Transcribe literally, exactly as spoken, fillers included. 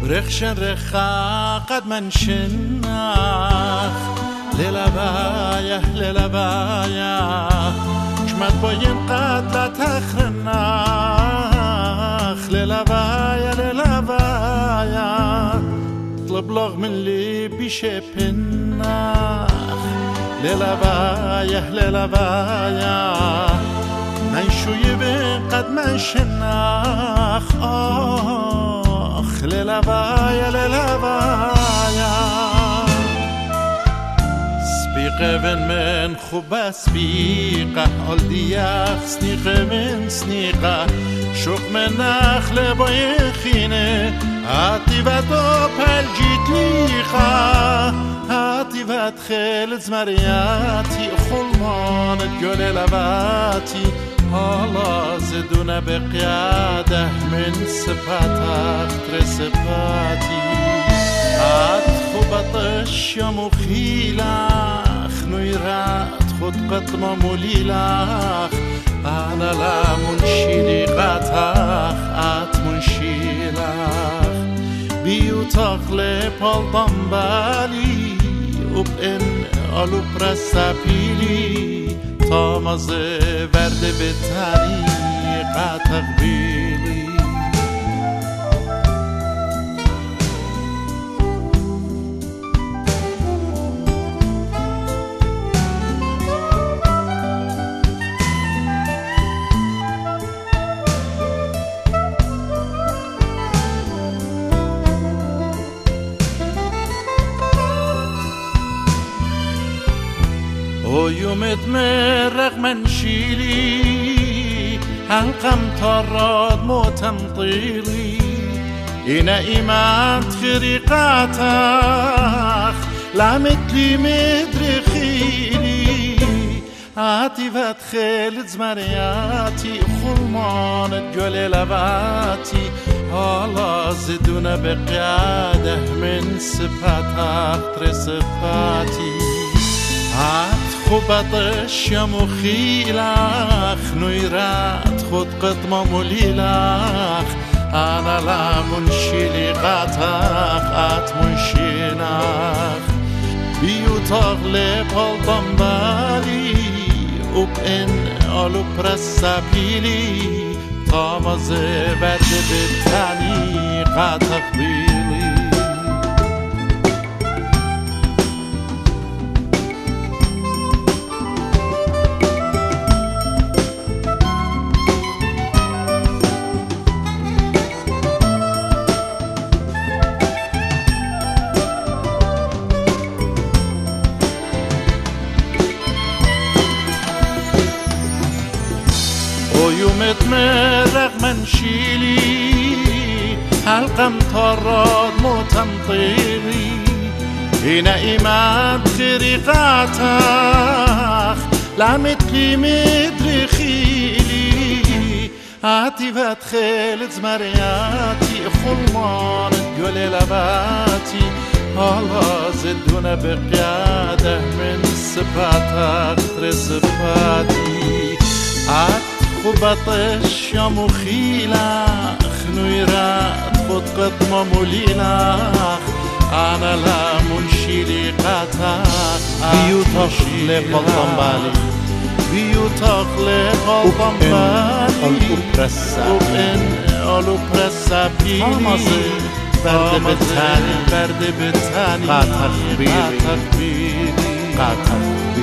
رخشن رخا قد من شناخ للبايا للبايا كمت بوين قد لا تخرناخ للبايا للبايا طلب لغ من اللي بيشبناخ للبايا للبايا من شو يبين قد من شناخ آخ للبايا للبايا سبيقة من خوبة سبيقة قل دياخ سنيقة من سنيقة شوق من نخل بايخينه هاتي ودو پلجيت ليخة هاتي ودخل زمرياتي خلمان الجل لباتي حالا زدونه بقياده من صفاتك تر صفاتي هات خوبتش يا مخيلخ نويرات خود قطم موليلخ أنا لا منشيلي قطخ أت منشيلخ بيوتاق لپال دنبالي وبإن ألو برسابيلي تامازه ورده به طریق تقبیلی يومت مرق من شيلي حلقم تراد موتم طيلي إنا إيمان خريقاتك لامتلي مدري خيلي هاتي فتخيل زمرياتي خلمان الجل لباتي حالا زدونه بقياده من صفاتك تر صفاتي هات خوبتش يا مخيلخ نويرات خود قطمة موليلخ أنا لا منشيلي قطخ أت منشيلخ بيوتاق لپال دنبالي وبإن ألو برسابيلي تامازه ورده به طریق تقبیلی يومت مرق من شيلي حلقم تراد موتم طيري هنا إيمان خريقاتك لامتلي مدري خيلي هاتي فتخيل زمرياتي خلمان الجل لباتي حالا زدونه بقياده من صفاتك تر صفاتي خوبتش يا مخيلخ نويرات خود قطمة موليلخ أنا لا منشيلي قطخ بيوتاق لپال دنبالي بيوتاق لپال دنبالي ألو برسابيلي ألو برسابيلي تامازه ورده به طریق ورده به طریق تقبیلی تقبیلی قطخ